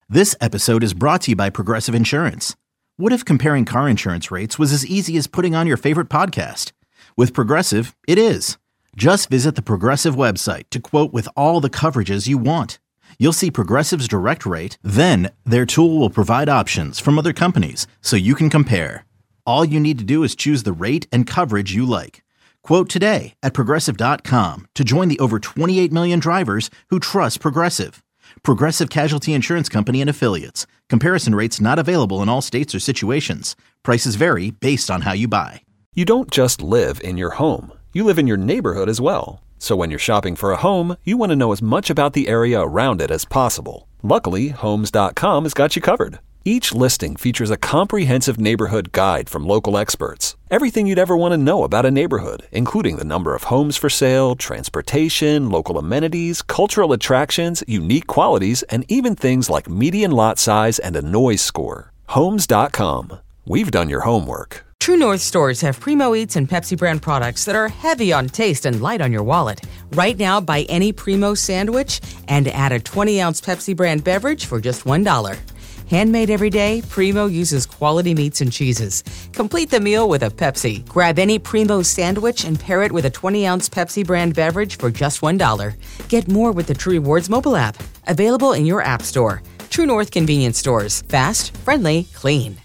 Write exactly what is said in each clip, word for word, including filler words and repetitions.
This episode is brought to you by Progressive Insurance. What if comparing car insurance rates was as easy as putting on your favorite podcast? With Progressive, it is. Just visit the Progressive website to quote with all the coverages you want. You'll see Progressive's direct rate, then their tool will provide options from other companies so you can compare. All you need to do is choose the rate and coverage you like. Quote today at progressive dot com to join the over twenty-eight million drivers who trust Progressive. Progressive Casualty Insurance Company and Affiliates. Comparison rates not available in all states or situations. Prices vary based on how you buy. You don't just live in your home. You live in your neighborhood as well. So when you're shopping for a home, you want to know as much about the area around it as possible. Luckily, Homes dot com has got you covered. Each listing features a comprehensive neighborhood guide from local experts. Everything you'd ever want to know about a neighborhood, including the number of homes for sale, transportation, local amenities, cultural attractions, unique qualities, and even things like median lot size and a noise score. Homes dot com. We've done your homework. True North stores have Primo Eats and Pepsi brand products that are heavy on taste and light on your wallet. Right now, buy any Primo sandwich and add a twenty ounce Pepsi brand beverage for just one dollar. Handmade every day, Primo uses quality meats and cheeses. Complete the meal with a Pepsi. Grab any Primo sandwich and pair it with a twenty ounce Pepsi brand beverage for just one dollar. Get more with the True Rewards mobile app. Available in your app store. True North convenience stores. Fast, friendly, clean.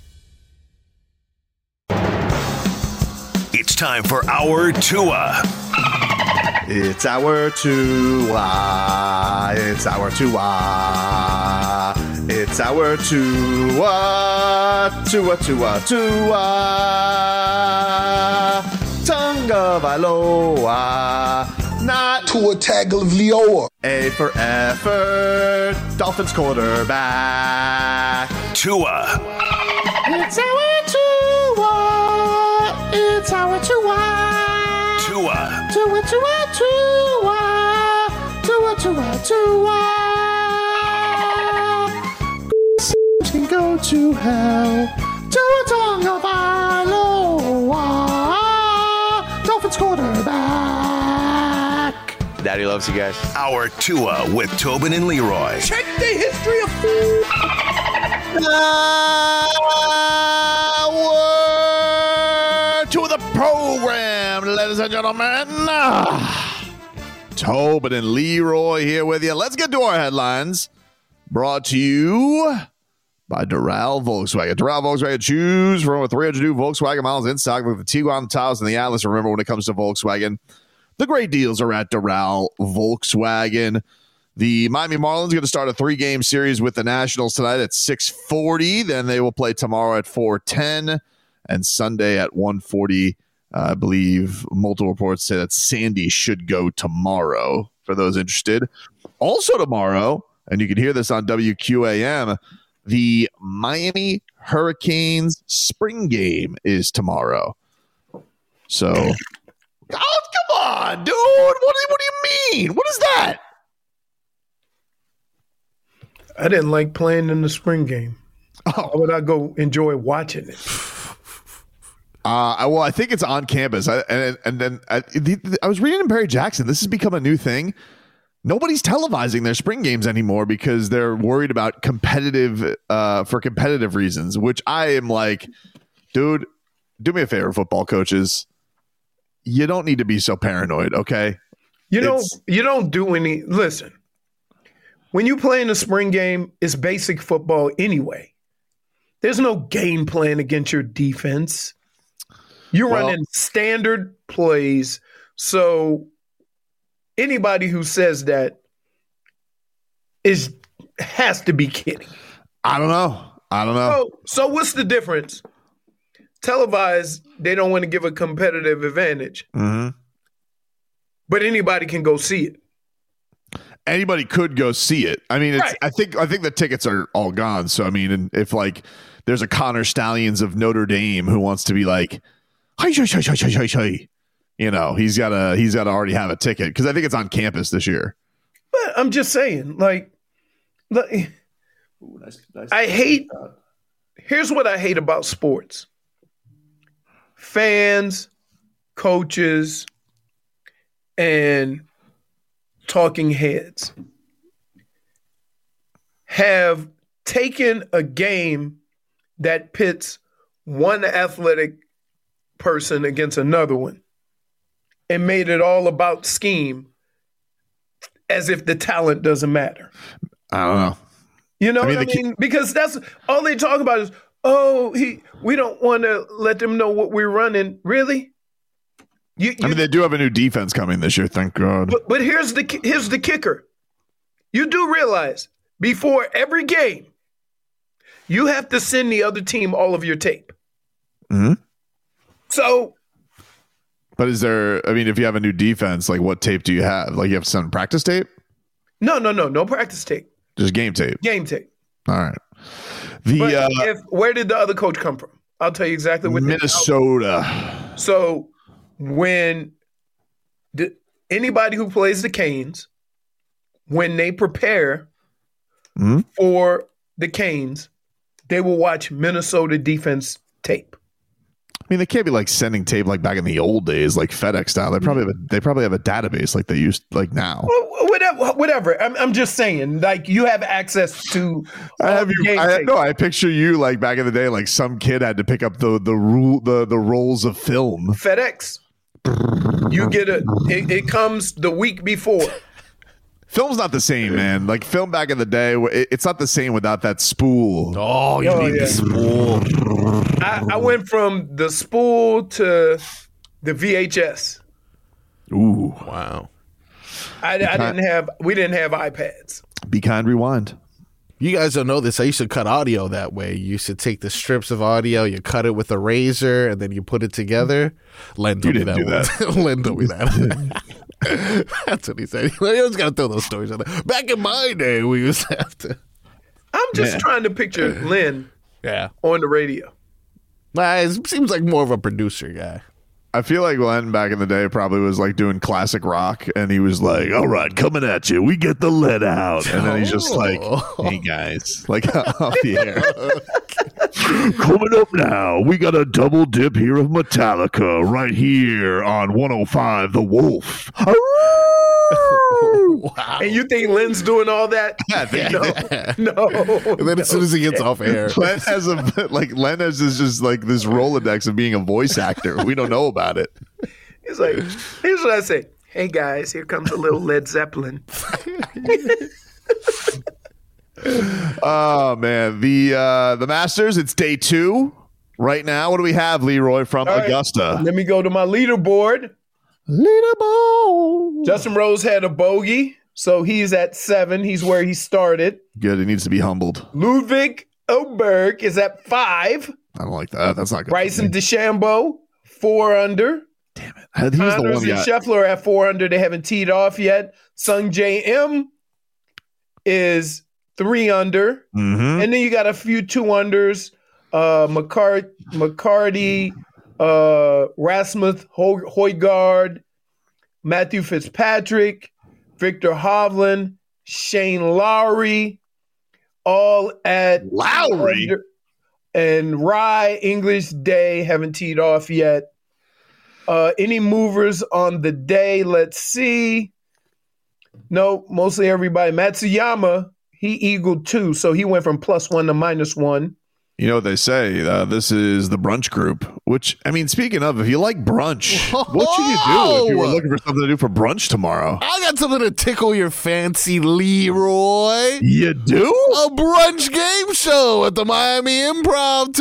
It's time for our Tua. It's our Tua. It's our Tua. It's our Tua. Tua, Tua, Tua. Tonga Vailoa. Not Tua Tagovailoa. A for effort. Dolphins quarterback. Tua. It's our Tua. It's our Tua. Tua. Tua, Tua, Tua. Tua, Tua, Tua. Can go to hell. Tua Tagovailoa. Dolphins quarterback. Daddy loves you guys. Our Tua with Tobin and Leroy. Check the history of food. Hour to the program, ladies and gentlemen. Tobin and Leroy here with you. Let's get to our headlines. Brought to you by Doral Volkswagen. Doral Volkswagen, choose from over three hundred new Volkswagen models in stock with the Tiguan, the Taos, and the Atlas. Remember, when it comes to Volkswagen, the great deals are at Doral Volkswagen. The Miami Marlins are going to start a three-game series with the Nationals tonight at six forty. Then they will play tomorrow at four ten and Sunday at one forty. Uh, I believe multiple reports say that Sandy should go tomorrow for those interested. Also tomorrow, and you can hear this on W Q A M, the Miami Hurricanes spring game is tomorrow. So, oh, come on, dude. What do, what do you mean? What is that? I didn't like playing in the spring game. Oh. Why would I go enjoy watching it? Uh, well, I think it's on campus. I, and, and then I, the, I was reading in Perry Jackson. This has become a new thing. Nobody's televising their spring games anymore because they're worried about competitive, uh, for competitive reasons, which I am like, dude, do me a favor, football coaches. You don't need to be so paranoid, okay? You know, It's- you don't do any. Listen, when you play in a spring game, it's basic football anyway. There's no game plan against your defense. You're Well- running standard plays. So anybody who says that is has to be kidding. I don't know. I don't know. So, so what's the difference? Televised, they don't want to give a competitive advantage, Mm-hmm. but anybody can go see it. Anybody could go see it. I mean, it's, Right. I think I think the tickets are all gone. So I mean, and if like there's a Connor Stallions of Notre Dame who wants to be like, hi, hi, hi, hi, hi, hi, hi, you know, he's got to he's got to already have a ticket because I think it's on campus this year. But I'm just saying, like, like Ooh, nice, nice. I hate. Here's what I hate about sports: fans, coaches, and talking heads have taken a game that pits one athletic person against another one and made it all about scheme as if the talent doesn't matter. I don't know. You know I mean, what I the mean? Because that's all they talk about is, oh, he. we don't want to let them know what we're running. Really? You, you, I mean, they do have a new defense coming this year, thank God. But, but here's the here's the kicker. You do realize before every game, you have to send the other team all of your tape. Mm-hmm. So, but is there? I mean, if you have a new defense, like what tape do you have? Like you have to send practice tape? No, no, no, no practice tape. Just game tape. Game tape. All right. The but uh, if, where did the other coach come from? I'll tell you exactly what. Minnesota. So when the, anybody who plays the Canes, when they prepare mm-hmm. for the Canes, they will watch Minnesota defense tape. I mean, they can't be like sending tape like back in the old days, like FedEx style. They probably have a, they probably have a database like they used like now. Well, whatever, whatever. I'm, I'm just saying, like you have access to. I have you. I, no, I picture you like back in the day, like some kid had to pick up the the rule the the rolls of film. FedEx. You get a. It, it comes the week before. Film's not the same, man. Like film back in the day, it, it's not the same without that spool. Oh, you oh, need yeah. the spool. I, I went from the spool to the V H S. Ooh, wow. I, I didn't have. We didn't have iPads. Be kind, rewind. You guys don't know this. I used to cut audio that way. You used to take the strips of audio, you cut it with a razor, and then you put it together. Len told me that. that. Len told me that. That's what he said. You always got to throw those stories out there. Back in my day, we used to have to. I'm just yeah. trying to picture Lynn yeah. on the radio. Nah, it seems like more of a producer guy. I feel like Len back in the day probably was like doing classic rock, and he was like, "All right, coming at you, we get the lead out," and then he's just like, "Hey guys, like off the air, coming up now, we got a double dip here of Metallica right here on one oh five The Wolf." Wow. And you think Lynn's doing all that? No, no. And then as soon as he gets off air, Len has a like Len has is just like this Rolodex of being a voice actor. We don't know about it. He's like, here's what I say. Hey guys, here comes a little Led Zeppelin. Oh man, the uh, the Masters. It's day two right now. What do we have, Leroy, from All right, Augusta? let me go to my leaderboard. Leaderboard. Justin Rose had a bogey, so he's at seven. He's where he started. Good. He needs to be humbled. Ludwig Oberg is at five. I don't like that. That's not good. Bryson DeChambeau, four under. Damn it. He was the Connors one and guy. Scheffler at four under. They haven't teed off yet. Sung J M is three under. Mm-hmm. And then you got a few two unders. Uh, McCart- McCarty, uh, Rasmus Ho- Højgaard, Matthew Fitzpatrick, Victor Hovland, Shane Lowry, all at Lowry? under. And Rye, English Day haven't teed off yet. Uh, any movers on the day? Let's see. No, mostly everybody. Matsuyama, he eagled two, so he went from plus one to minus one. You know what they say? Uh, this is the brunch group, which, I mean, speaking of, if you like brunch, what should you do if you were looking for something to do for brunch tomorrow? I got something to tickle your fancy, Leroy. You do? A brunch game show at the Miami Improv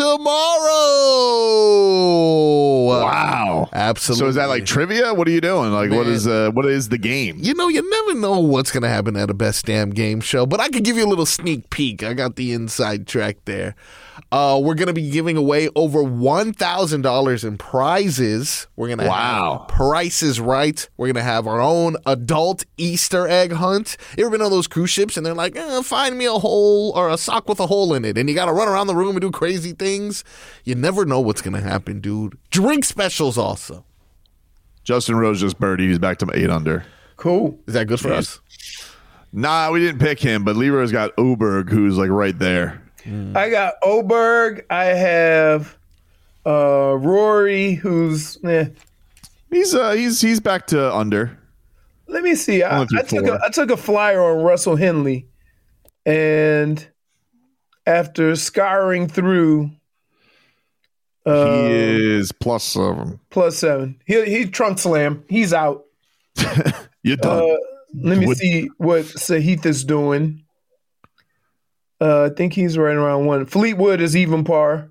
tomorrow. Wow. Absolutely. So is that like trivia? What are you doing? Like, what Man. is uh, what is the game? You know, you never know what's going to happen at a Best Damn Game Show, but I could give you a little sneak peek. I got the inside track there. Uh, we're going to be giving away over one thousand dollars in prizes. We're going to Wow. have Prices Right. We're going to have our own adult Easter egg hunt. You ever been on those cruise ships and they're like, eh, find me a hole or a sock with a hole in it, and you got to run around the room and do crazy things? You never know what's going to happen, dude. Drink specials also. Justin Rose just birdied. He's back to eight under. Cool. Is that good for us? Nah, we didn't pick him, but Leroy's got Oberg, who's like right there. I got Oberg. I have uh, Rory, who's eh. He's uh he's he's back to under. Let me see. I, Only through I took four. a, I took a flyer on Russell Henley, and after scouring through. Uh, he is plus seven. Plus seven. He he trunk slam. He's out. You're done. Uh, let me Would- see what Sahith is doing. Uh, I think he's right around one. Fleetwood is even par.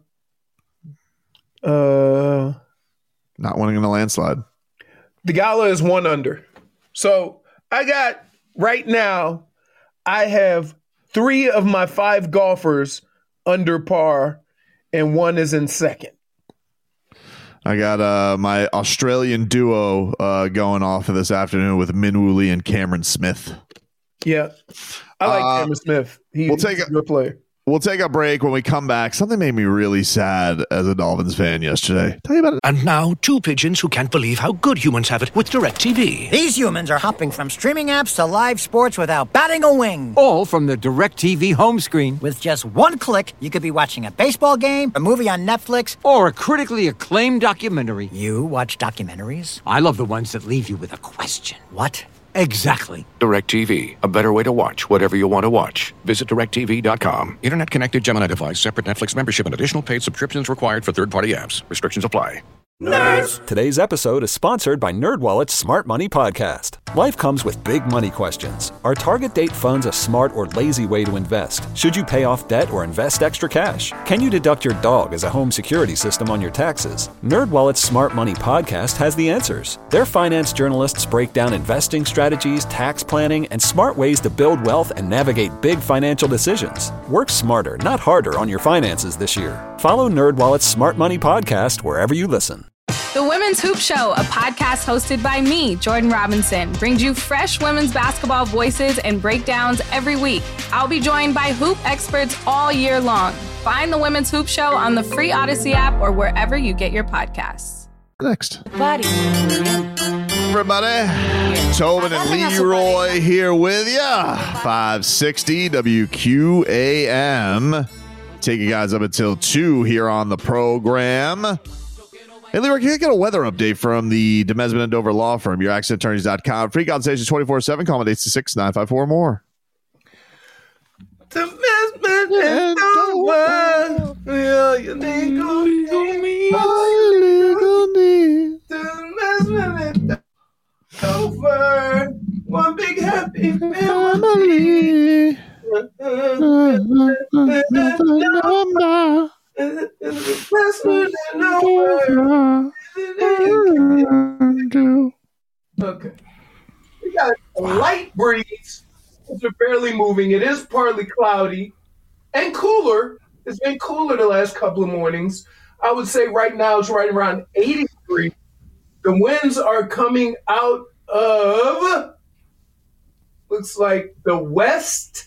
Uh, Not winning in a landslide. the Gala is one under. So I got right now, I have three of my five golfers under par, and one is in second. I got uh, my Australian duo uh, going off of this afternoon with Min Woo Lee and Cameron Smith. Yeah. I like Uh, Cameron Smith. He, we'll take he's a- a good player. We'll take a break. When we come back, something made me really sad as a Dolphins fan yesterday. Tell you about it. And now, two pigeons who can't believe how good humans have it with DirecTV. These humans are hopping from streaming apps to live sports without batting a wing. All from the DirecTV home screen. With just one click, you could be watching a baseball game, a movie on Netflix, Or a critically acclaimed documentary. You watch documentaries? I love the ones that leave you with a question. What? Exactly. DirecTV, a better way to watch whatever you want to watch. Visit direct T V dot com. Internet connected Gemini device, separate Netflix membership, and additional paid subscriptions required for third-party apps. Restrictions apply. Today's episode is sponsored by NerdWallet's Smart Money Podcast. Life comes with big money questions. Are target date funds a smart or lazy way to invest? Should you pay off debt or invest extra cash? Can you deduct your dog as a home security system on your taxes? NerdWallet's Smart Money Podcast has the answers. Their finance journalists break down investing strategies, tax planning, and smart ways to build wealth and navigate big financial decisions. Work smarter, not harder on your finances this year. Follow NerdWallet's Smart Money Podcast wherever you listen. The Women's Hoop Show, a podcast hosted by me, Jordan Robinson, brings you fresh women's basketball voices and breakdowns every week. I'll be joined by hoop experts all year long. Find the Women's Hoop Show on the free Odyssey app or wherever you get your podcasts. Next. Buddy. Everybody, Tobin and Leroy here with ya. five sixty W Q A M. Take you guys up until two here on the program. Hey, Leroy, can I get a weather update from the Demesman and Dover Law Firm, your accident attorneys dot com? Free consultations twenty-four seven. Call me eight six six, nine five four, more. Demesman and Dover. Yeah, you need Demesman and Dover. One big happy family. Okay. We got a light breeze. It's barely moving. It is partly cloudy and cooler. It's been cooler the last couple of mornings. I would say right now it's right around eighty degrees. The winds are coming out of, looks like the west.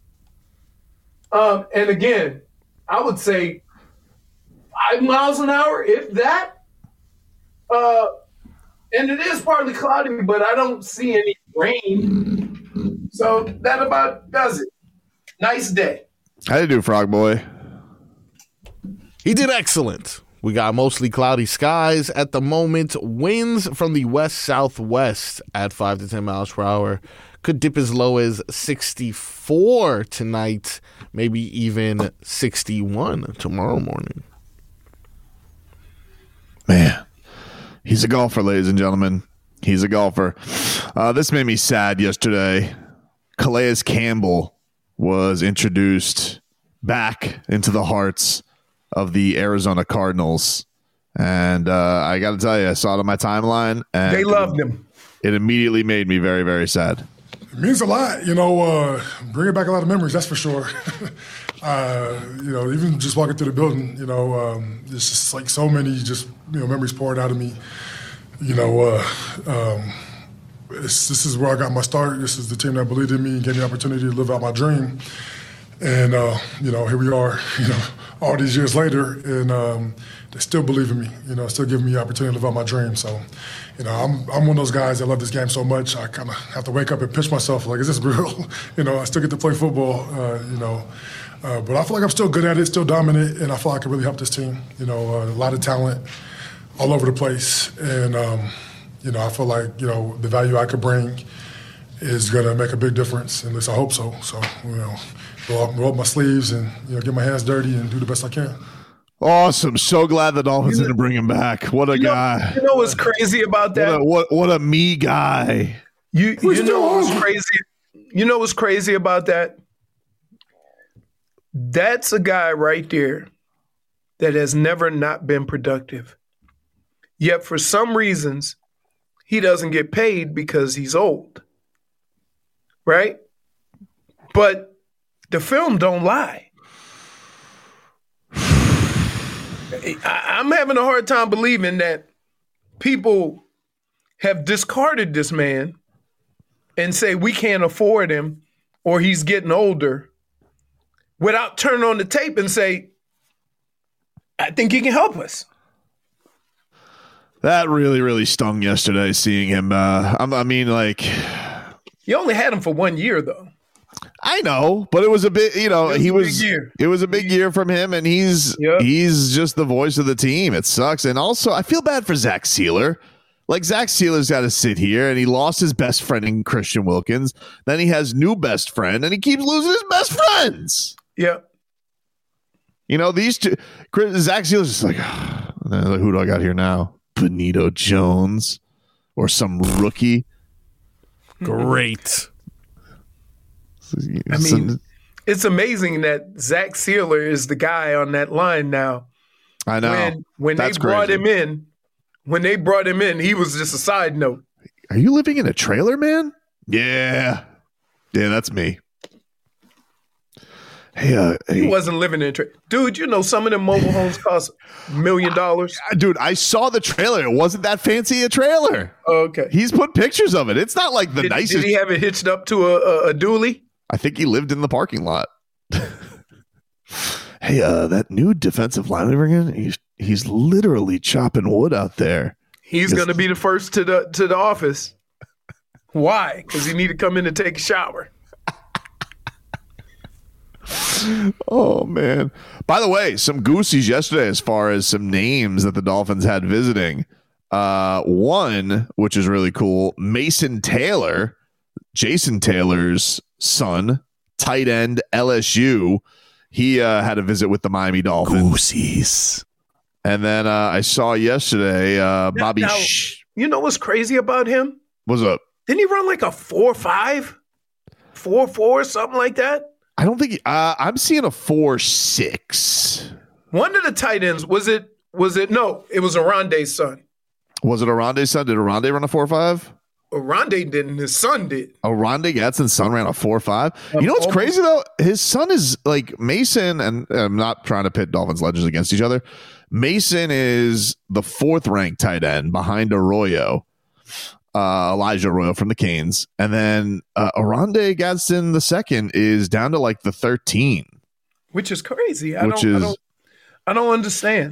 Um, and again, I would say five miles an hour, if that. Uh, and it is partly cloudy, but I don't see any rain. So that about does it. Nice day. How you do, Frog Boy? He did excellent. We got mostly cloudy skies at the moment. Winds from the west-southwest at five to ten miles per hour. Could dip as low as sixty-four tonight, maybe even sixty-one tomorrow morning. Man, he's a golfer, ladies and gentlemen. He's a golfer. Uh, this made me sad yesterday. Calais Campbell was introduced back into the hearts of the Arizona Cardinals. And uh, I got to tell you, I saw it on my timeline. And They loved him. It immediately made me very, very sad. It means a lot, you know, uh, bringing back a lot of memories, that's for sure. uh, you know, even just walking through the building, you know, um, it's just like so many just, you know, memories poured out of me. You know, uh, um, it's, this is where I got my start. This is the team that believed in me and gave me the opportunity to live out my dream. And, uh, you know, here we are, you know, all these years later, and um, they still believe in me, you know, still giving me the opportunity to live out my dream. So, you know, I'm I'm one of those guys that love this game so much, I kind of have to wake up and pinch myself, like, is this real? you know, I still get to play football, uh, you know. Uh, but I feel like I'm still good at it, still dominant, and I feel like I can really help this team. You know, uh, a lot of talent all over the place. And, um, you know, I feel like, you know, the value I could bring is going to make a big difference, and at least I hope so. So, you know, roll, roll up my sleeves and you know get my hands dirty and do the best I can. Awesome. So glad the Dolphins didn't bring him back. What a you know, guy. You know what's crazy about that? What a, what, what a me guy. You you know what's crazy? You know what's crazy about that? That's a guy right there that has never not been productive. Yet for some reasons, he doesn't get paid because he's old. Right? But the film don't lie. I'm having a hard time believing that people have discarded this man and say we can't afford him or he's getting older without turning on the tape and say, I think he can help us. That really, really stung yesterday seeing him. Uh, I mean, like... You only had him for one year, though. I know, but it was a bit, you know, it was he a was, big year. it was a big year from him, and he's, yep. he's just the voice of the team. It sucks. And also, I feel bad for Zach Sealer. Like, Zach Sealer's got to sit here, and he lost his best friend in Christian Wilkins. Then he has new best friend, and he keeps losing his best friends. Yeah. You know, these two, Zach Sealer's just like, oh, who do I got here now? Benito Jones or some rookie. Great. I mean, it's amazing that Zach Sealer is the guy on that line now. I know. When, when they That's brought crazy. him in, when they brought him in, he was just a side note. Are you living in a trailer, man? Yeah. Yeah, that's me. Hey, uh, he hey. wasn't living in a trailer. Dude, you know some of them mobile homes cost a million dollars. Dude, I saw the trailer. It wasn't that fancy a trailer. Oh, okay. He's put pictures of it. It's not like the did, nicest. Did he have it hitched up to a, a, a dually? I think he lived in the parking lot. Hey, uh, that new defensive lineman we're in, he's he's literally chopping wood out there. He's going to be the first to the to the office. Why? Because he need to come in and take a shower. Oh, man. By the way, some goosies yesterday as far as some names that the Dolphins had visiting. Uh, one, which is really cool, Mason Taylor, Jason Taylor's son, tight end, L S U. He uh, had a visit with the Miami Dolphins. Goosies. And then uh, I saw yesterday uh, Bobby. Now, Sh- you know what's crazy about him? What's up? Didn't he run like a four five, four four, something like that? I don't think uh, I'm seeing a four six. One of the tight ends was it? Was it? No, it was Aronde's son. Was it Aronde's son? Did Aronde run a four five? Aronde didn't. His son did. Aronde Gadsden's son ran a four five. You know what's crazy though? His son is like Mason, and I'm not trying to pit Dolphins legends against each other. Mason is the fourth ranked tight end behind Arroyo, uh, Elijah Arroyo from the Canes, and then uh, Aronde Gadsden the second is down to like the thirteen, which is crazy. I which don't, is I don't, I don't understand.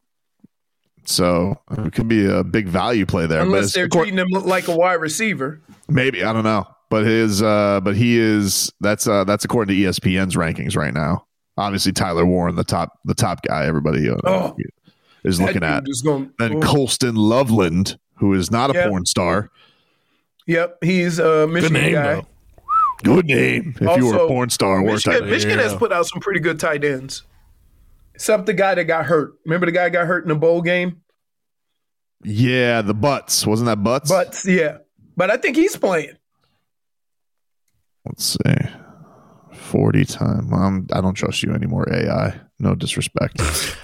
So it could be a big value play there, unless they're treating him like a wide receiver. Maybe, I don't know, but his, uh, but he is. That's uh, that's according to E S P N's rankings right now. Obviously, Tyler Warren, the top, the top guy, everybody uh, oh, is looking at. Going, then oh. Colston Loveland, who is not a yep. porn star. Yep, he's a Michigan good name, guy. Though. Good name. If also, you were a porn star, Michigan, Michigan yeah. has put out some pretty good tight ends. Except the guy that got hurt. Remember the guy got hurt in the bowl game? Yeah, the Butts. Wasn't that Butts? Butts, yeah. But I think he's playing. Let's see. forty time. I'm, I don't trust you anymore, A I. No disrespect.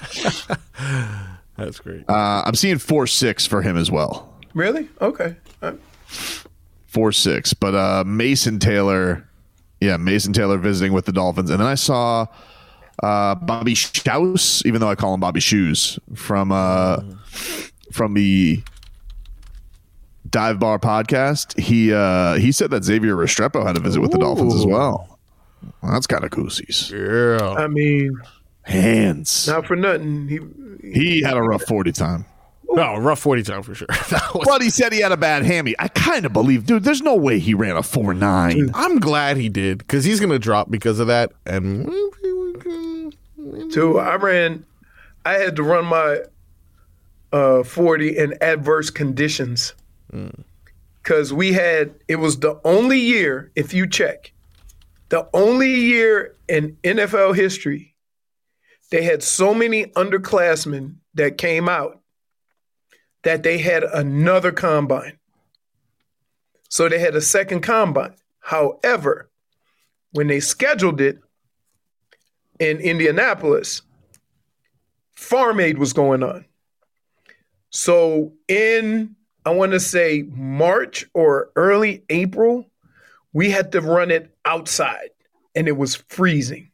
That's great. Uh, I'm seeing four six for him as well. Really? Okay. Right. four six. But uh, Mason Taylor, yeah, Mason Taylor visiting with the Dolphins. And then I saw uh, Bobby Shouse, even though I call him Bobby Shoes, from uh, from the Dive Bar podcast. He uh, he said that Xavier Restrepo had a visit with the Dolphins as well. Well, that's kind of goosies. Yeah. I mean, hands. Not for nothing. He he had a rough forty time. No, rough forty time for sure. Was- but he said he had a bad hammy. I kind of believe, dude, there's no way he ran a four nine. I'm glad he did because he's going to drop because of that. And so I ran, I had to run my uh, forty in adverse conditions because mm. we had, it was the only year, if you check, The only year in N F L history they had so many underclassmen that came out that they had another combine. So they had a second combine. However, when they scheduled it in Indianapolis, Farm Aid was going on. So in, I want to say March or early April, we had to run it outside and it was freezing.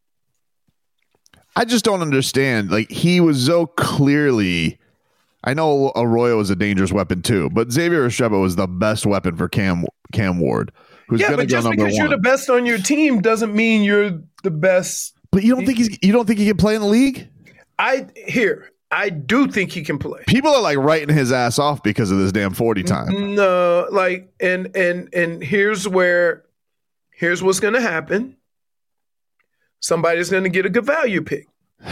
I just don't understand. Like, he was so clearly, I know Arroyo was a dangerous weapon too, but Xavier Restrepo was the best weapon for Cam Cam Ward, who's yeah, going to but go just number because one. you're the best on your team doesn't mean you're the best. But you don't think he's you don't think he can play in the league? I here, I do think he can play. People are like writing his ass off because of this damn forty time. No, like, and and and here's where, here's what's going to happen. Somebody's going to get a good value pick.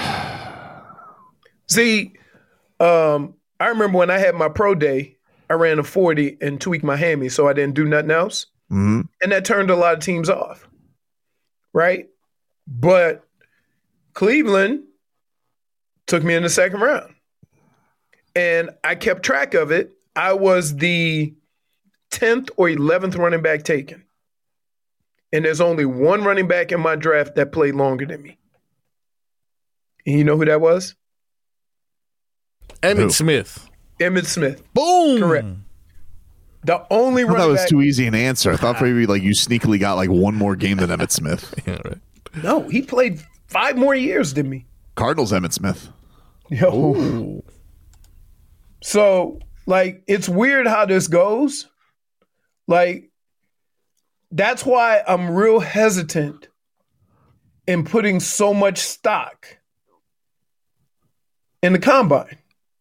See, um, I remember when I had my pro day, I ran a forty and tweaked my hammy, so I didn't do nothing else. Mm-hmm. And that turned a lot of teams off, right? But Cleveland took me in the second round. And I kept track of it. I was the tenth or eleventh running back taken. And there's only one running back in my draft that played longer than me. And you know who that was? Emmitt Who? Smith. Emmitt Smith. Boom. Correct. The only I thought running that was back. too easy an answer. I thought maybe like you sneakily got like one more game than Emmitt Smith. Yeah, right. No, he played five more years than me. Cardinals Emmitt Smith. Yo. Ooh. So, like, it's weird how this goes. Like, that's why I'm real hesitant in putting so much stock in the combine.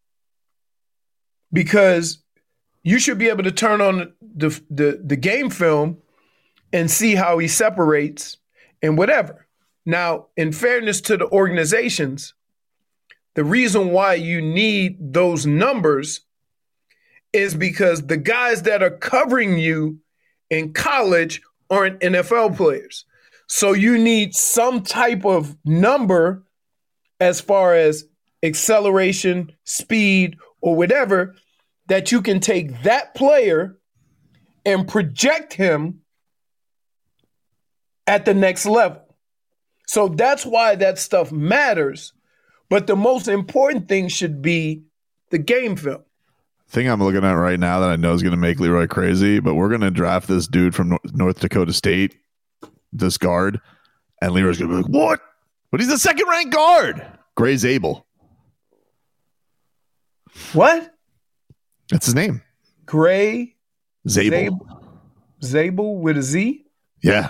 Because you should be able to turn on the, the, the game film and see how he separates and whatever. Now, in fairness to the organizations, the reason why you need those numbers is because the guys that are covering you in college aren't N F L players. So you need some type of number as far as acceleration, speed, or whatever, that you can take that player and project him at the next level. So that's why that stuff matters. But the most important thing should be the game film. Thing I'm looking at right now that I know is going to make Leroy crazy, but we're going to draft this dude from North Dakota State, this guard, and Leroy's going to be like, what? But he's the second ranked guard. Gray Zabel. What? That's his name. Gray Zabel. Zabel, Zabel with a Z? Yeah.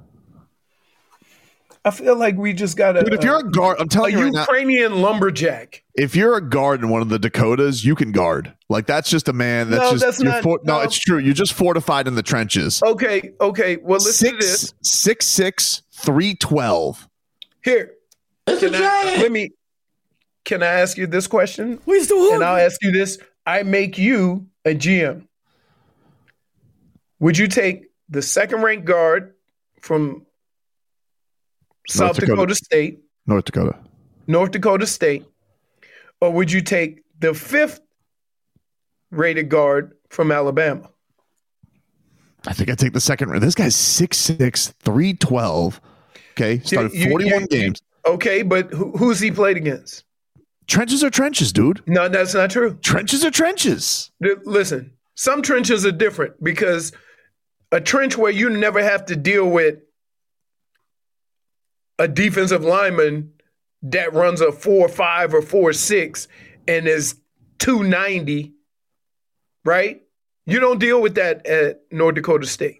I feel like we just got a, Dude, if you're a guard, I'm telling a you right now, Ukrainian lumberjack. if you're a guard in one of the Dakotas, you can guard. Like, that's just a man. That's No, just that's you're not- for- no, no. it's true. You're just fortified in the trenches. Okay, okay. Well, listen to this. Six, six, six, three, twelve. Here, can I, let me. Can I ask you this question? Where's the hood? And I'll ask you this. I make you a G M. Would you take the second-ranked guard from South Dakota. Dakota State, North Dakota. North Dakota State, or would you take the fifth-rated guard from Alabama? I think I take the second. This guy's six six, three twelve. Okay, started You- you- forty-one you- games. Okay, but who, who's he played against? Trenches are trenches, dude. No, that's not true. Trenches are trenches. Th- Listen, some trenches are different because a trench where you never have to deal with a defensive lineman that runs a four five or four six and is two ninety, right? You don't deal with that at North Dakota State.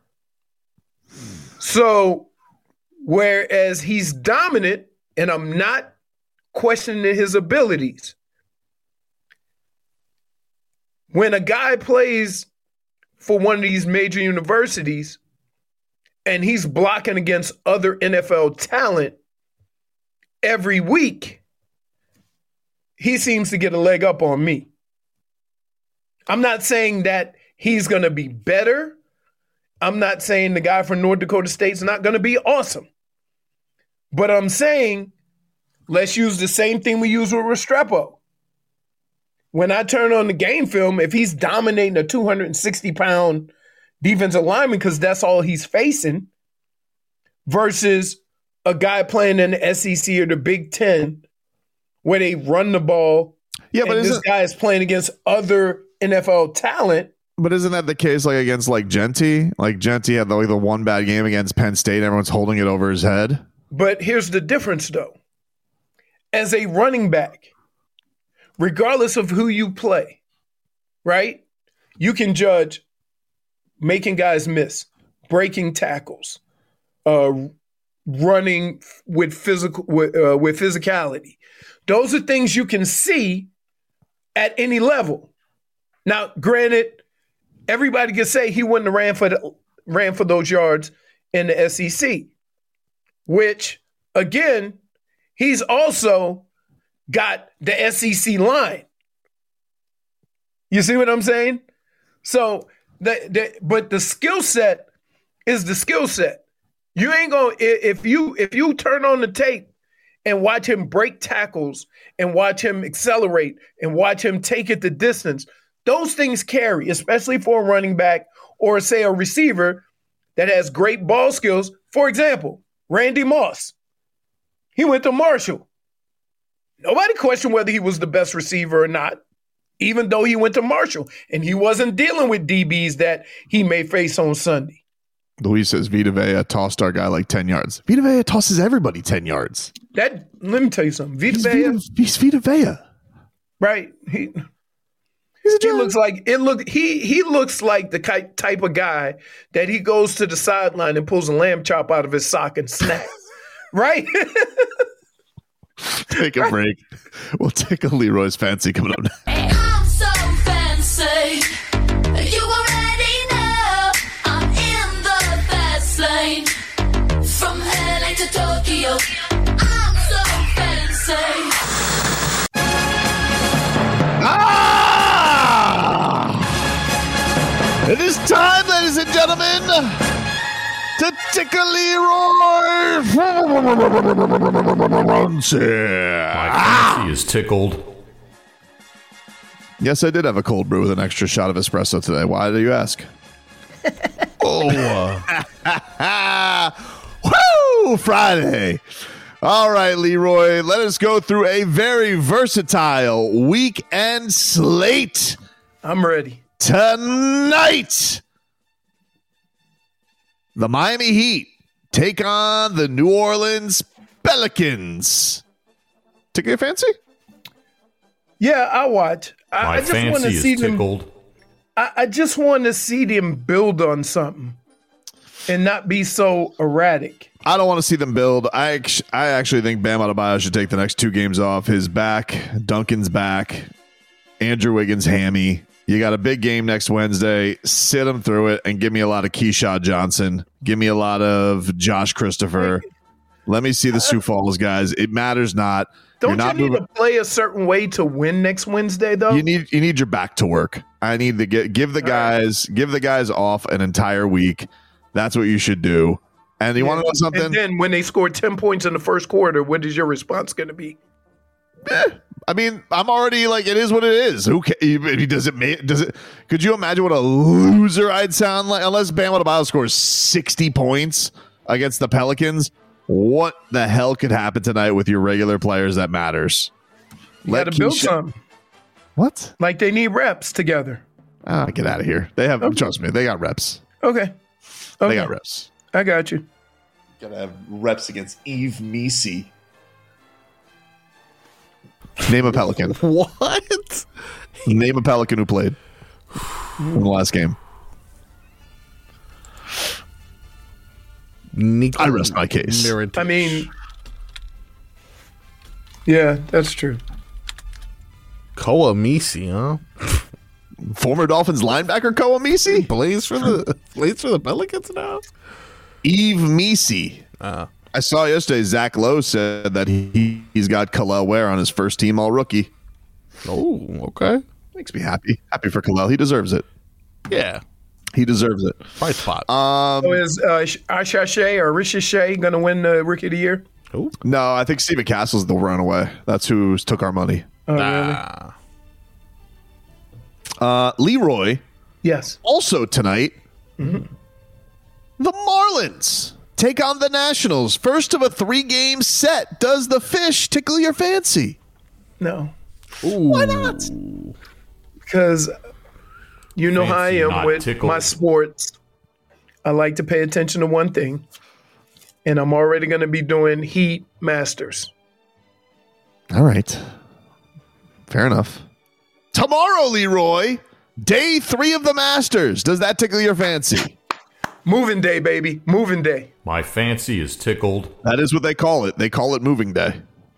So, whereas he's dominant, and I'm not questioning his abilities, when a guy plays for one of these major universities and he's blocking against other N F L talent every week, he seems to get a leg up on me. I'm not saying that he's going to be better I'm not saying the guy from North Dakota State's not going to be awesome. But I'm saying let's use the same thing we use with Restrepo. When I turn on the game film, if he's dominating a two hundred sixty pound defensive lineman because that's all he's facing versus a guy playing in the S E C or the Big Ten where they run the ball. Yeah, but and this guy is playing against other N F L talent. But isn't that the case like against like Genty? Like Genty had the, like the one bad game against Penn State. Everyone's holding it over his head. But here's the difference, though. As a running back, regardless of who you play, right? You can judge making guys miss, breaking tackles, uh, running with physical with, uh, with physicality. Those are things you can see at any level. Now, granted, everybody can say he wouldn't have ran for the, ran for those yards in the S E C, which, again, he's also got the S E C line. You see what I'm saying? So, the, the but the skill set is the skill set. You ain't gonna if you if you turn on the tape and watch him break tackles and watch him accelerate and watch him take it the distance. Those things carry, especially for a running back or, say, a receiver that has great ball skills. For example, Randy Moss. He went to Marshall. Nobody questioned whether he was the best receiver or not, even though he went to Marshall. And he wasn't dealing with D Bs that he may face on Sunday. Luis says Vita Vea tossed our guy like ten yards. Vita Vea tosses everybody ten yards. That let me tell you something. Vita he's Vea. Vita, he's Vita Vea. Right. He, he looks like it look he he looks like the type of guy that he goes to the sideline and pulls a lamb chop out of his sock and snacks. Right? Take a right. break. We'll take a Leroy's Fancy coming up next. Hey, I'm so fancy. You already know I'm in the fast lane. From L A to Tokyo. I'm so fancy. Ah! It is time, ladies and gentlemen, to tickle Leroy Fancy. My fancy is tickled. Yes, I did have a cold brew with an extra shot of espresso today. Why do you ask? oh. Uh. Woo! Friday. All right, Leroy, let us go through a very versatile weekend slate. I'm ready. Tonight, the Miami Heat take on the New Orleans Pelicans. Tickle fancy? Yeah, I watch. I, My I just fancy want to is see them. tickled. I, I just want to see them build on something and not be so erratic. I don't want to see them build. I I actually think Bam Adebayo should take the next two games off. His back, Duncan's back, Andrew Wiggins' hammy. You got a big game next Wednesday. Sit him through it and give me a lot of Keyshawn Johnson. Give me a lot of Josh Christopher. Let me see the Sioux Falls guys. It matters not. Don't You're not you need moving. to play a certain way to win next Wednesday, though? You need you need your back to work. I need to get give the guys give the guys off an entire week. That's what you should do. And you yeah. want to know something? And then when they score ten points in the first quarter, what is your response going to be? Eh, I mean, I'm already like, it is what it is. Who ca- does it make, does it? Could you imagine what a loser I'd sound like? Unless Bam Adebayo scores sixty points against the Pelicans, what the hell could happen tonight with your regular players that matters? You got to build Keisha- some. What? Like they need reps together. Ah, get out of here. They have, okay. Trust me, they got reps. Okay. okay. They got reps. I got you. Gotta have reps against Eve Misi. Name a Pelican. What? Name a Pelican who played in the last game. Nico I rest my case. Mirotic. I mean, yeah, that's true. Koa Misi, huh? Former Dolphins linebacker Koa Misi plays for the plays for the Pelicans now. Eve Misi. Uh, I saw yesterday Zach Lowe said that he, he's got Khalil Ware on his first team all rookie. Oh, okay. Makes me happy. Happy for Khalil. He deserves it. Yeah. He deserves it. Bright spot. Um, So is uh, Asha Shea or Risha Shea going to win the Rookie of the Year? Ooh. No, I think Steven Castle's the runaway. That's who took our money. Oh, Ah. Uh, Leroy, yes. also tonight, Mm-hmm. the Marlins take on the Nationals. First of a three-game set. Does the fish tickle your fancy? No. Ooh. Why not? Because you know how I Fancy, am not with tickled. my sports. I like to pay attention to one thing, and I'm already going to be doing Heat Masters. All right. Fair enough. Tomorrow, Leroy, day three of the Masters. Does that tickle your fancy? Moving day, baby. Moving day. My fancy is tickled. That is what they call it. They call it moving day.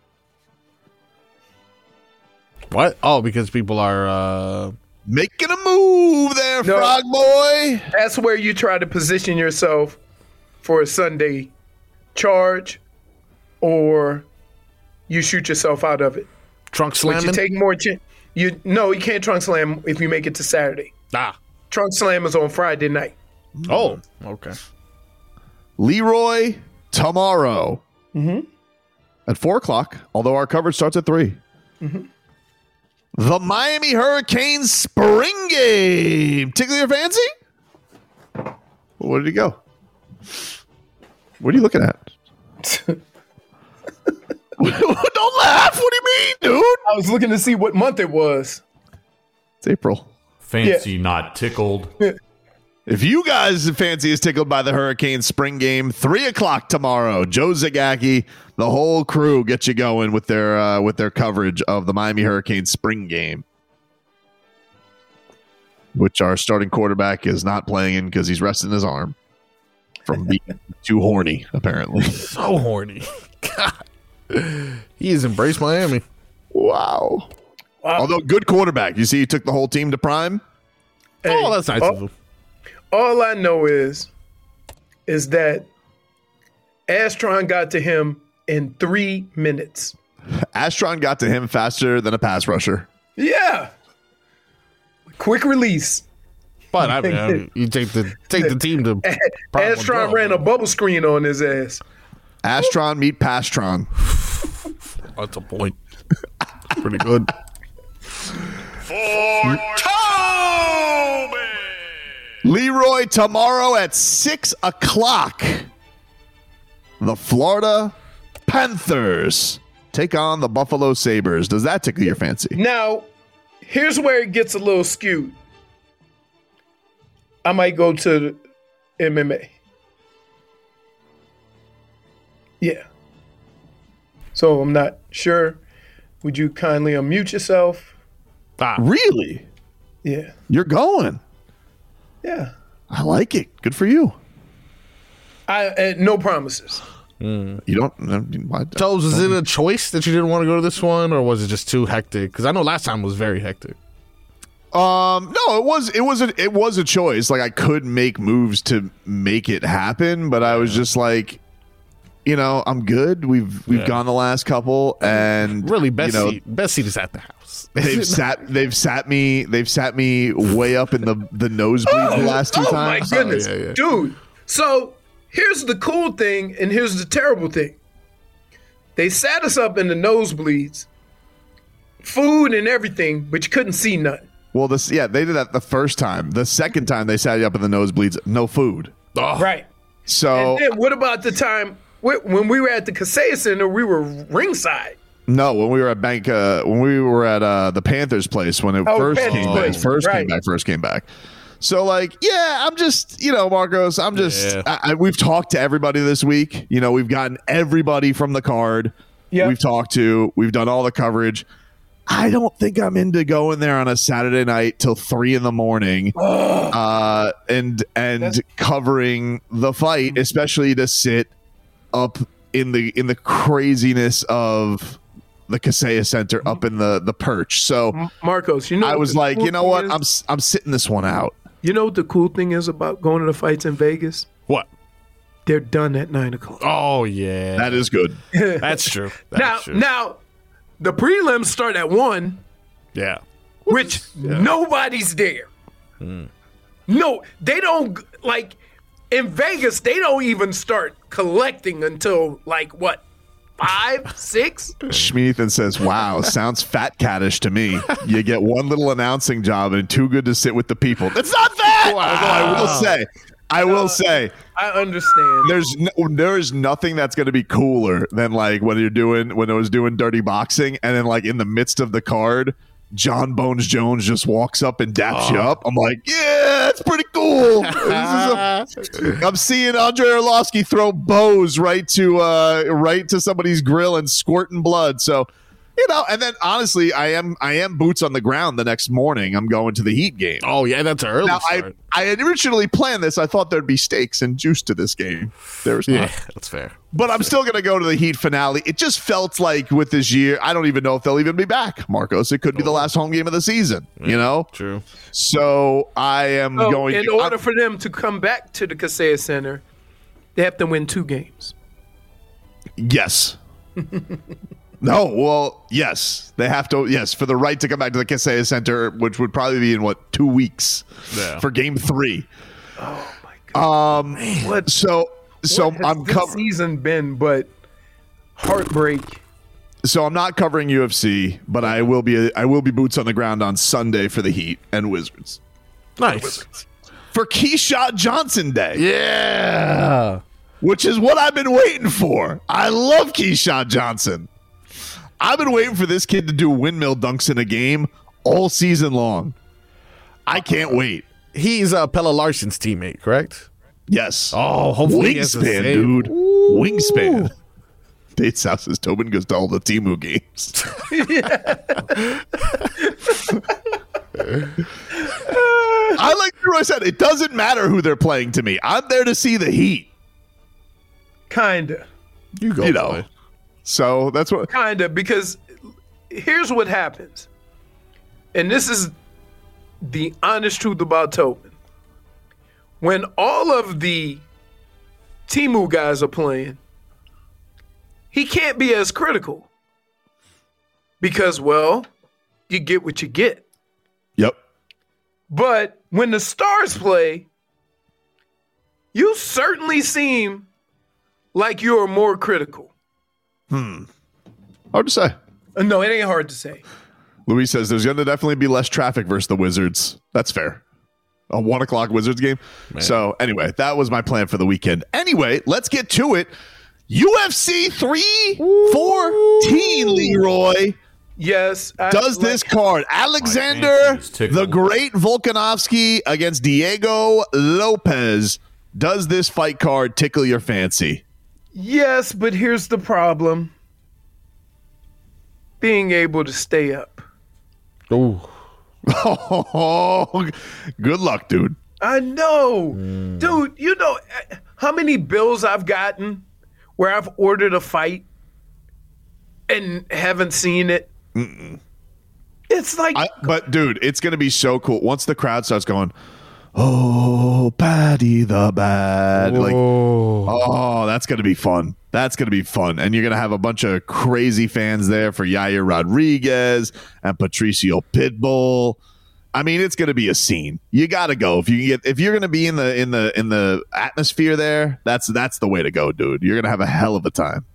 What? Oh, because people are uh making a move there, No. Frog Boy. That's where you try to position yourself for a Sunday charge, or you shoot yourself out of it. trunk But slamming. you take more chance. You no, you can't trunk slam if you make it to Saturday. ah. Trunk slam is on Friday night. Oh, okay. Leroy, tomorrow at four o'clock, although our coverage starts at three. The Miami Hurricanes spring game. Tickle your fancy? Where did he go? What are you looking at? Don't laugh. What do you mean, dude? I was looking to see what month it was. It's April. Fancy, not tickled. If you guys fancy is tickled by the Hurricanes spring game, three o'clock tomorrow. Joe Zagacki, the whole crew get you going with their uh, with their coverage of the Miami Hurricanes spring game, which our starting quarterback is not playing in because he's resting his arm from being too horny, apparently. So horny. God. He has embraced Miami. Wow. Wow. Although good quarterback. You see he took the whole team to prime? Hey, Oh, that's nice all, of him. all I know is, is that Astron got to him in three minutes. Astron got to him faster than a pass rusher. Yeah. Quick release. But I mean, I mean, you take the take the team to prime Astron one ran a bubble screen on his ass. Astron meet Pastron. That's a point. Pretty good. For Toby! Leroy, tomorrow at six o'clock, the Florida Panthers take on the Buffalo Sabres. Does that tickle your fancy? Now, here's where it gets a little skewed. I might go to M M A. Yeah. So I'm not sure. Would you kindly unmute yourself? Ah. Really? Yeah. You're going. Yeah. I like it. Good for you. I uh, no promises. You don't. I mean, why- So was it a choice that you didn't want to go to this one, or was it just too hectic? Because I know last time was very hectic. Um, no, it was it was a it was a choice. Like I could make moves to make it happen, but I was just like, you know, I'm good. We've we've Yeah. gone the last couple, and Really, best you know, seat, best seat is at the house. they've sat they've sat me they've sat me way up in the the nosebleed the last two oh times. my goodness, yeah, yeah. dude. So here's the cool thing, and here's the terrible thing. They sat us up in the nosebleeds, food and everything, but you couldn't see nothing. Well, this yeah, they did that the first time. The second time they sat you up in the nosebleeds, no food. Oh, Right. So And then what about the time wh- when we were at the Kaseya Center? We were ringside. no, when we were at Bank, uh, when we were at uh, the Panthers place when it Oh, first Panthers came place, back, first came right. back, first came back. So like, yeah, I'm just, you know, Marcos, I'm just, Yeah. I, I, we've talked to everybody this week. You know, we've gotten everybody from the card. Yep. We've talked to, we've done all the coverage. I don't think I'm into going there on a Saturday night till three in the morning, uh, and and covering the fight, especially to sit up in the in the craziness of the Kaseya Center up in the the perch. So Marcos, you know, I what was the like, cool you know thing what, is? I'm s- I'm sitting this one out. You know what the cool thing is about going to the fights in Vegas? What? They're done at nine o'clock. Oh yeah, That is good. that's true. That's now, true. now, the prelims start at one, yeah. which nobody's there. No, they don't, like, in Vegas, they don't even start collecting until, like, what, five, six? Schmeathan says, wow, sounds fat cattish to me. You get one little announcing job and too good to sit with the people. That's not that! Wow. Although I will say, I will uh, say. I understand. There's no, there's nothing that's going to be cooler than, like, when you're doing, when I was doing Dirty Boxing, and then, like, in the midst of the card, John Bones Jones just walks up and daps oh. you up. I'm like, yeah, that's pretty cool. This is a, I'm seeing Andre Arlovsky throw bows right to uh, right to somebody's grill and squirting blood. So, you know, and then honestly, I am I am boots on the ground the next morning. I'm going to the Heat game. Oh yeah, that's an early now, start. I, I had originally planned this. I thought there'd be steaks and juice to this game. There's yeah, not. That's fair. But I'm still going to go to the Heat finale. It just felt like with this year, I don't even know if they'll even be back, Marcos. It could be the last home game of the season, yeah, you know? True. So I am so going in to, order I'm, for them to come back to the Kaseya Center, they have to win two games. Yes. No, well, yes. They have to, yes, for the right to come back to the Kaseya Center, which would probably be in, what, two weeks yeah. for game three. Oh, my God. Um, what, so, so what has I'm this covering. season been but heartbreak. So I'm not covering U F C, but I will be, I will be boots on the ground on Sunday for the Heat and Wizards. Nice. Wizards. For Keyshawn Johnson Day. Yeah. Which is what I've been waiting for. I love Keyshawn Johnson. I've been waiting for this kid to do windmill dunks in a game all season long. I can't wait. He's uh, Pella Larson's teammate, correct? Yes. Oh, hopefully he has the Wingspan, same. dude. Ooh. Wingspan. Tate South says Tobin goes to all the Temu games. I like what I said. It doesn't matter who they're playing to me. I'm there to see the Heat. Kinda. You go, you know. Boy. So that's what. Kinda, because here's what happens. And this is the honest truth about Tobin. When all of the Temu guys are playing, he can't be as critical. Because, well, you get what you get. Yep. But when the stars play, you certainly seem like you're more critical. Hmm. Hard to say. Uh, no, it ain't hard to say. Louis says there's going to definitely be less traffic versus the Wizards. That's fair. A one o'clock Wizards game. Man. So anyway, that was my plan for the weekend. Anyway, let's get to it. U F C three fourteen, Leroy. Yes. I, Does like, this card. Alexander the Great Volkanovski against Diego Lopez. Does this fight card tickle your fancy? Yes, but here's the problem. Being able to stay up. Ooh. Oh, good luck, dude. I know. Mm. Dude, you know how many bills I've gotten where I've ordered a fight and haven't seen it? Mm-mm. It's like... I, but, dude, it's going to be so cool. Once the crowd starts going, oh, Paddy the Bad. Whoa. Like, oh, that's going to be fun. That's going to be fun. And you're going to have a bunch of crazy fans there for Yair Rodriguez and Patricio Pitbull. I mean, it's going to be a scene. You got to go. If you can get if you're going to be in the in the in the atmosphere there, that's that's the way to go, dude. You're going to have a hell of a time.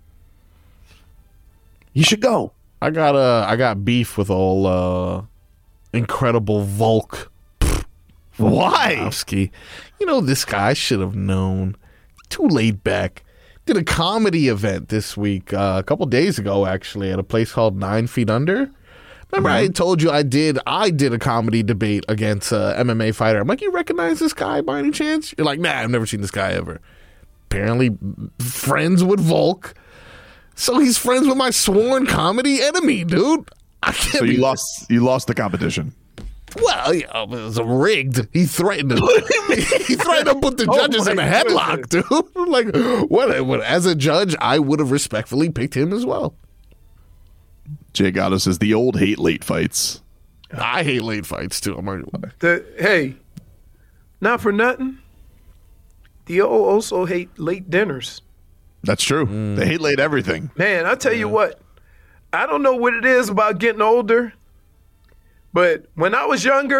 You should go. I got uh I got beef with all uh Incredible Volk. Why? Volkanovski. You know, this guy should have known. Too laid back. Did a comedy event this week, uh, a couple days ago, actually, at a place called Nine Feet Under. Remember, mm-hmm. I told you I did. I did a comedy debate against an M M A fighter. I'm like, you recognize this guy by any chance? You're like, nah, I've never seen this guy ever. Apparently, friends with Volk. So he's friends with my sworn comedy enemy, dude. I can't so you be- lost. You lost the competition. Well, yeah, it was rigged. He threatened to, he threatened to put the judges oh in a headlock, goodness. dude. Like, what, what? As a judge, I would have respectfully picked him as well. Jay Gatto says the old hate late fights. I hate late fights too. I'm not gonna lie. The, hey, not for nothing. The old also hate late dinners. That's true. Mm. They hate late everything. Man, I tell yeah. you what. I don't know what it is about getting older. But when I was younger,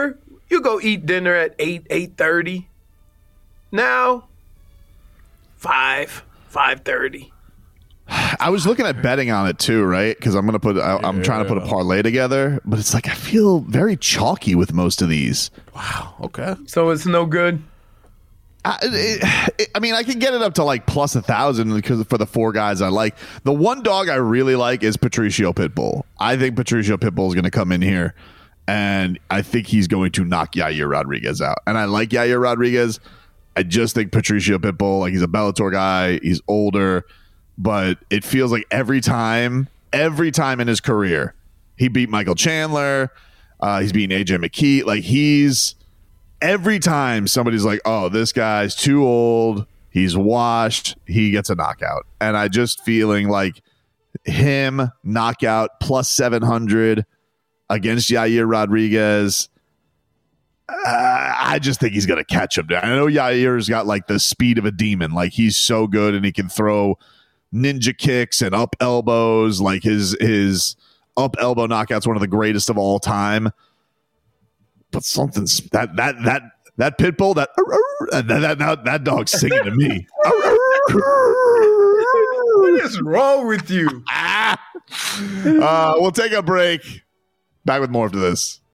You go eat dinner at eight, eight thirty. Now, five, five thirty. I was looking at betting on it too, right? Because I'm gonna put, I, I'm yeah. trying to put a parlay together, but it's like I feel very chalky with most of these. Wow. Okay. So it's no good. I, it, it, I mean, I can get it up to like plus a thousand because for the four guys I like. The one dog I really like is Patricio Pitbull. I think Patricio Pitbull is going to come in here, and I think he's going to knock Yair Rodriguez out. And I like Yair Rodriguez. I just think Patricio Pitbull, like he's a Bellator guy, he's older. But it feels like every time, every time in his career, he beat Michael Chandler. Uh, he's beating A J McKee. Like he's every time somebody's like, oh, this guy's too old. He's washed. He gets a knockout. And I just feeling like him knockout plus seven hundred against Yair Rodriguez. Uh, I just think he's going to catch him. I know Yair's got like the speed of a demon. Like he's so good and he can throw ninja kicks and up elbows. Like his his up elbow knockout's one of the greatest of all time. But something's that that that that pit bull that that that, that, that dog's singing to me. What is wrong with you? uh, we'll take a break. Back with more after this.